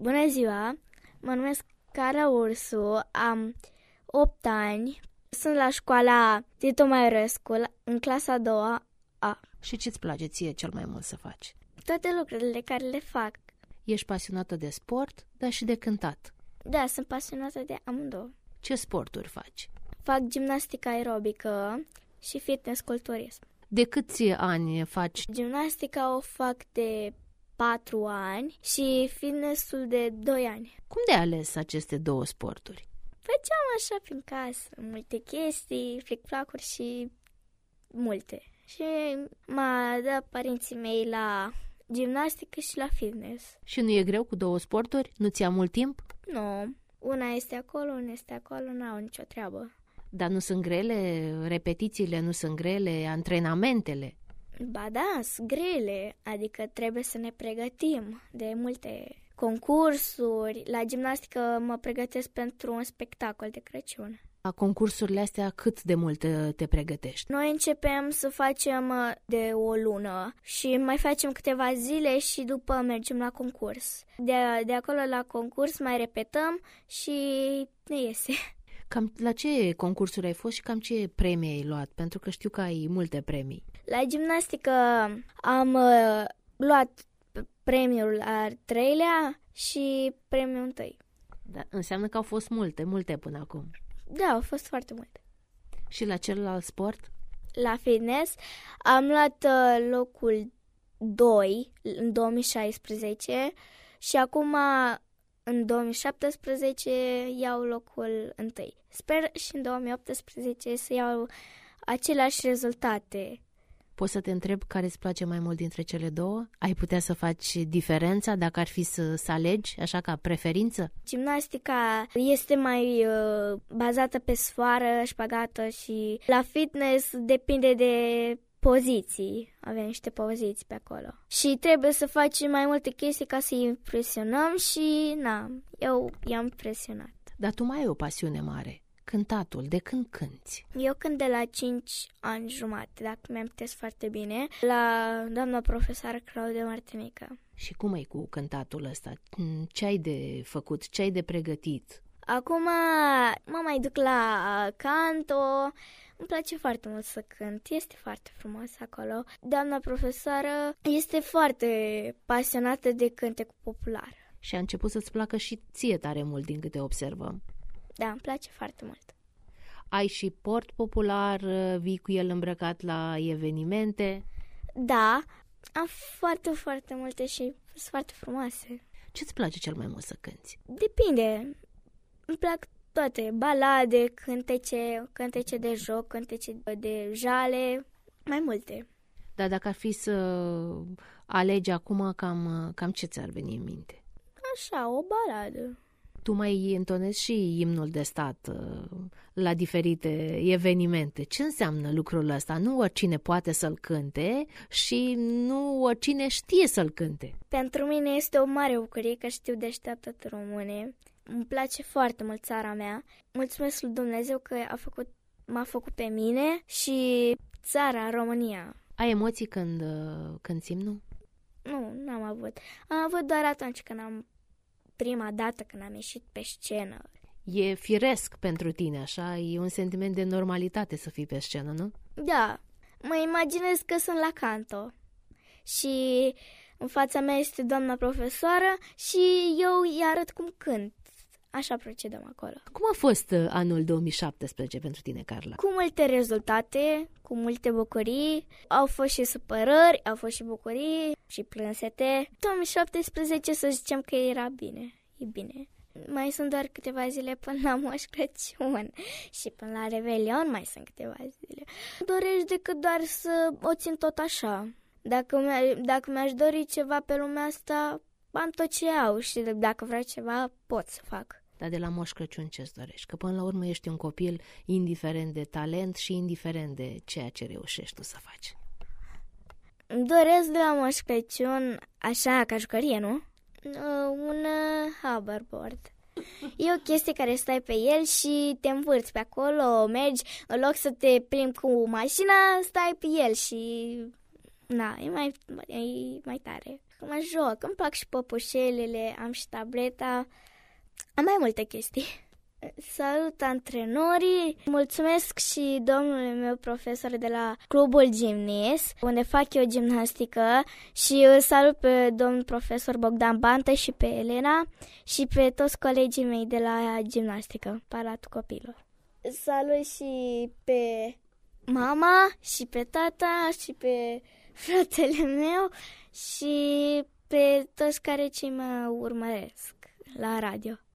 Bună ziua, mă numesc Cara Ursu, am 8 ani, sunt la școala Titu Maiorescu, în clasa a doua A. Și ce-ți place ție cel mai mult să faci? Toate lucrurile care le fac. Ești pasionată de sport, dar și de cântat. Da, sunt pasionată de amândouă. Ce sporturi faci? Fac gimnastică aerobică și fitness-culturism. De câți ani faci? Gimnastica o fac de 4 ani și fitnessul de 2 ani. Cum de ales aceste două sporturi? Făceam așa prin casă, multe chestii, flic-flacuri și multe. Și m-a dat părinții mei la gimnastică și la fitness. Și nu e greu cu două sporturi? Nu ți-a mult timp? Nu, una este acolo, una este acolo, n-au nicio treabă. Dar nu sunt grele? Repetițiile nu sunt grele? Antrenamentele? Ba da, sunt grele, adică trebuie să ne pregătim de multe concursuri. La gimnastică mă pregătesc pentru un spectacol de Crăciun. La concursurile astea cât de mult te pregătești? Noi începem să facem de o lună și mai facem câteva zile și după mergem la concurs. De acolo la concurs mai repetăm și ne iese. Cam la ce concursuri ai fost și cam ce premii ai luat? Pentru că știu că ai multe premii. La gimnastică am luat premiul al 3-lea și premiul 1. Da, înseamnă că au fost multe până acum. Da, au fost foarte multe. Și la celălalt sport? La fitness am luat locul 2 în 2016 și acum în 2017 iau locul 1. Sper și în 2018 să iau aceleași rezultate. Poți să te întreb care îți place mai mult dintre cele două? Ai putea să faci diferența dacă ar fi să alegi, așa ca preferință? Gimnastica este mai bazată pe sfoară, șpagată și la fitness depinde de poziții. Avem niște poziții pe acolo. Și trebuie să faci mai multe chestii ca să-i impresionăm și eu i-am impresionat. Dar tu mai ai o pasiune mare. Cântatul, de când cânti? Eu cânt de la 5 ani jumate, dacă mi-amintesc foarte bine, la doamna profesoară Claudia Martinica. Și cum e cu cântatul ăsta? Ce ai de făcut? Ce ai de pregătit? Acum mă mai duc la canto. Îmi place foarte mult să cânt, este foarte frumos acolo. Doamna profesoară este foarte pasionată de cântecul popular. Și a început să-ți placă și ție tare mult din câte observăm. Da, îmi place foarte mult. Ai și port popular, vii cu el îmbrăcat la evenimente? Da, am foarte multe și sunt foarte frumoase. Ce-ți place cel mai mult să cânti? Depinde. Îmi plac toate, balade, cântece de joc, cântece de jale, mai multe. Dar dacă ar fi să alegi acum, cam ce ți-ar veni în minte? Așa, o baladă. Tu mai intonezi și imnul de stat la diferite evenimente. Ce înseamnă lucrul ăsta? Nu oricine poate să-l cânte și nu oricine știe să-l cânte. Pentru mine este o mare bucurie că știu deșteaptă române. Îmi place foarte mult țara mea. Mulțumesc lui Dumnezeu că m-a făcut pe mine și țara, România. Ai emoții când cânti imnul? Nu, n-am avut. Am avut doar atunci când prima dată când am ieșit pe scenă. E firesc pentru tine, așa? E un sentiment de normalitate să fii pe scenă, nu? Da, mă imaginez că sunt la canto și în fața mea este doamna profesoară și eu îi arăt cum cânt. Așa procedăm acolo. Cum a fost anul 2017 pentru tine, Carla? Cu multe rezultate, cu multe bucurii. Au fost și supărări, au fost și bucurii și plânsete. 2017 să zicem că era bine. E bine. Mai sunt doar câteva zile până la Moș Crăciun și până la Revelion mai sunt câteva zile. Nu dorești decât doar să o țin tot așa. Dacă mi-aș dori ceva pe lumea asta, am tot ce au și dacă vreau ceva, pot să fac. Dar de la Moș Crăciun ce-ți dorești? Că până la urmă ești un copil indiferent de talent și indiferent de ceea ce reușești tu să faci. Îmi doresc de la Moș Crăciun, așa ca jucărie, nu? Un hoverboard. E o chestie care stai pe el și te învârți pe acolo, mergi, în loc să te plimbi cu mașina, stai pe el și... e mai tare. mă joc, îmi plac și păpușelele, am și tableta, am mai multe chestii. Salut antrenorii, mulțumesc și domnului meu profesor de la Clubul Gimnis, unde fac eu gimnastică, și îl salut pe domnul profesor Bogdan Bantă și pe Elena și pe toți colegii mei de la gimnastică, Palatul Copiilor. Salut și pe mama și pe tata și pe fratele meu și pe toți care ce mă urmăresc la radio.